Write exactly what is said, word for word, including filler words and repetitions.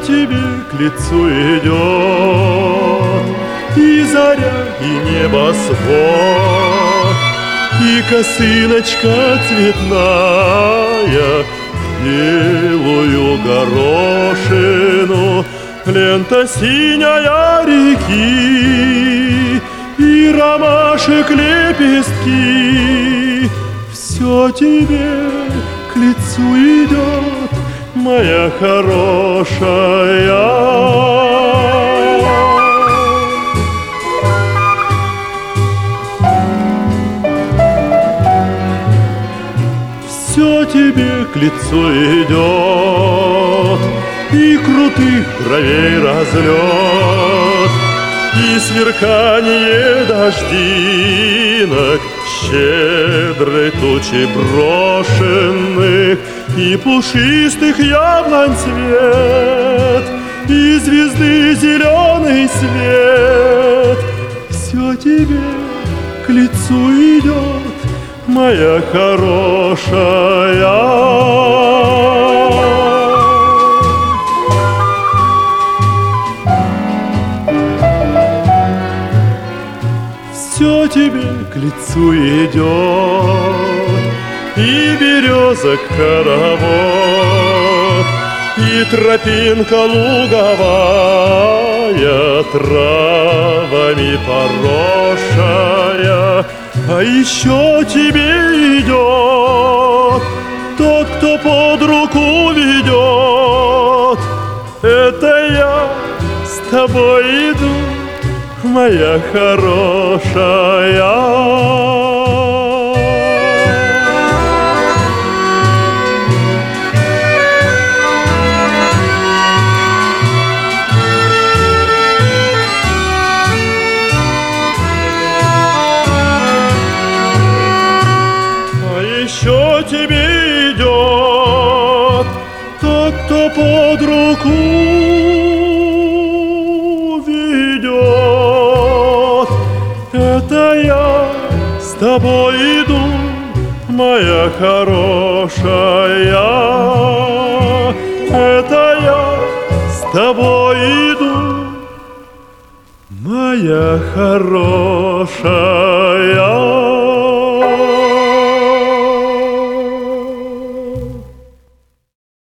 тебе к лицу идет и заря, и небосвод, и косыночка цветная, белую горошину, лента синяя реки, и ромашек лепестки. Все тебе к лицу идет, моя хорошая. Все тебе к лицу идет, и крутых бровей разлет, и сверканье дождинок, щедрой тучи брошенных, и пушистых яблонь цвет, и звезды зеленый свет. Все тебе к лицу идет, моя хорошая. Все тебе к лицу идет, и березок хоровод, и тропинка луговая, травами поросшая. А еще тебе идет тот, кто под руку ведет. Это я с тобой иду, моя хорошая. Еще тебе идет тот, кто под руку ведет. Это я с тобой иду, моя хорошая. Это я с тобой иду, моя хорошая.